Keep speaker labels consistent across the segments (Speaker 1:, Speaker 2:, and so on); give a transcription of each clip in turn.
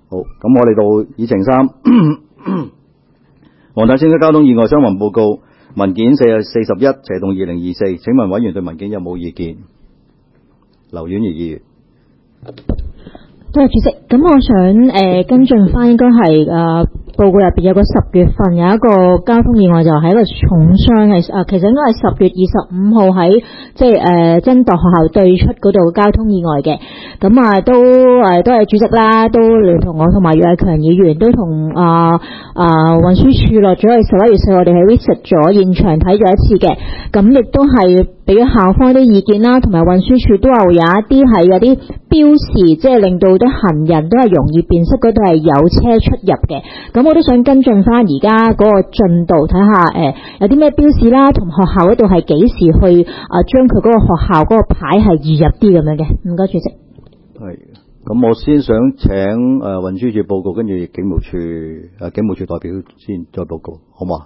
Speaker 1: 好，咁我哋到議程3黃大仙區交通意外傷亡報告文件41斜動2024，請問委員對文件有冇意見？劉婉儀議員。
Speaker 2: 多謝主席，咁我想跟進翻，應該係報告入邊有個10月份有一個交通意外，就係一個重傷嘅其實應該係10月25號喺即係真鐸學校對出嗰度交通意外嘅。咁都係主席啦，都聯同我同埋楊偉強議員都同運輸署落咗去11月4，我哋係 visit 咗現場睇咗一次嘅。咁亦都係俾咗校方啲意見啦，同埋運輸署都話有一啲係有啲標示，即係令到啲行人都係容易辨識嗰度係有車出入嘅。咁我都想跟進翻而家嗰個進度，睇下有啲咩標示啦，同學校嗰度係幾時去將佢嗰個學校嗰個牌係移入啲咁樣嘅。唔該，主席。
Speaker 1: 係，咁我先想請運輸署報告，跟住警務處代表先再報告，好嘛？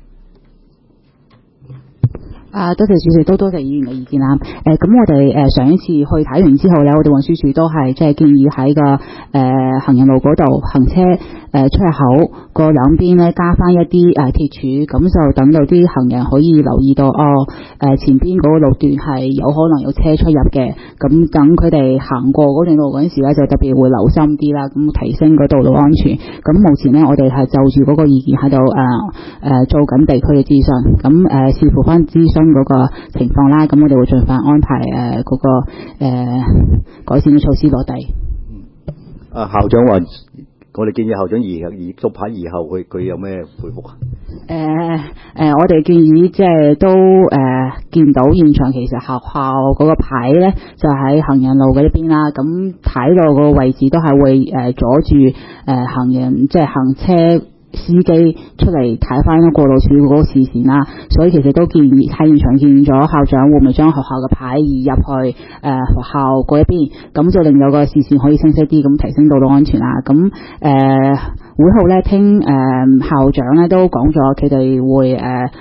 Speaker 3: 多謝主席，都多謝議員嘅意見啦。咁我哋上一次去睇完之後咧，我哋運輸署都係即係建議喺個行人路嗰度行車出入口個兩邊咧加翻一啲鐵柱，咁就等到啲行人可以留意到前邊嗰個路段係有可能有車出入嘅，咁等佢哋行過嗰段路嗰陣時咧，就特別會留心啲啦，咁提升個道路安全。咁目前咧，我哋係就住嗰個意見喺度做緊地區嘅諮詢，咁視乎翻諮詢嗰個情況啦，咁我哋會盡快安排嗰個改善嘅措施落地。
Speaker 1: 校長話，我哋建議校長移捉牌移後，佢有咩回覆啊？
Speaker 3: 我哋建議即係都見到現場其實學校嗰個牌咧就喺行人路嘅一邊啦，咁睇到個位置都係會阻住行人即係行車司機出嚟睇翻過路處嗰個視線啦，所以其實都建議喺現場建議咗校長會唔會將學校嘅牌移入去學校嗰一邊，咁就令到個視線可以清晰啲，咁提升道路安全啦。咁會後咧聽校長咧都講咗，佢哋會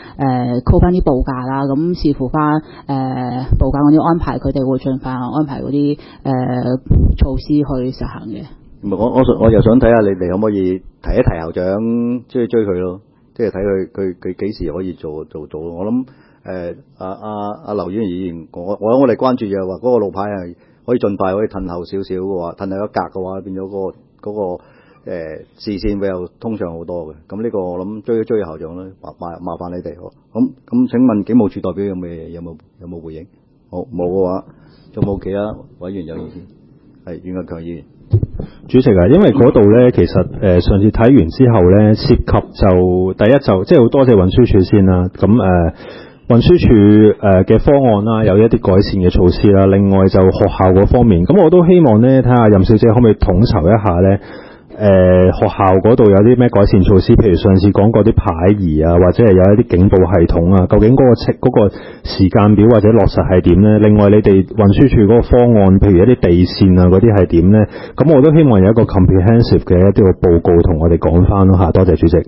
Speaker 3: call 翻啲報價啦，咁視乎翻報價嗰啲安排，佢哋會盡快安排嗰啲措施去實行嘅。
Speaker 1: 我又想睇下你哋可唔可以提一提校長，追佢咯，即係睇佢幾時可以做。我諗劉議員，我哋關注就係話嗰個路牌係可以盡快可以褪後少少嘅話，褪後一格嘅話，變咗嗰個視線會有通暢好多嘅。咁呢個我諗追校長咧，麻煩你哋。咁請問警務處代表有冇回應？好，冇嘅話，仲冇其他委員有意見？係袁國強議員。
Speaker 4: 主席啊，因為嗰度咧，其實上次睇完之後咧，涉及就第一就即係好多謝運輸署先啦。咁運輸署嘅方案啦，有一啲改善嘅措施啦。另外就學校嗰方面，咁我都希望咧，睇下任小姐可唔可以統籌一下咧。學校嗰度有啲咩改善措施？譬如上次講過啲牌儀啊，或者係有一啲警報系統啊，究竟嗰個時間表或者落實係點呢？另外你哋運輸署嗰個方案，譬如一啲地線啊嗰啲係點呢？咁我都希望有一個 comprehensive 嘅一啲個報告同我哋講翻咯嚇。多謝主席。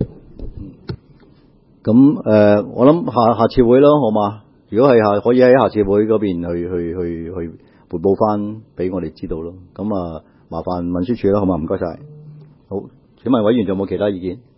Speaker 1: 咁我諗下次會咯，好嘛？如果係可以喺下次會嗰邊去匯報翻俾我哋知道咯。咁麻煩運輸署啦，好嘛？唔該晒。好，請問委員仲有冇其他意見？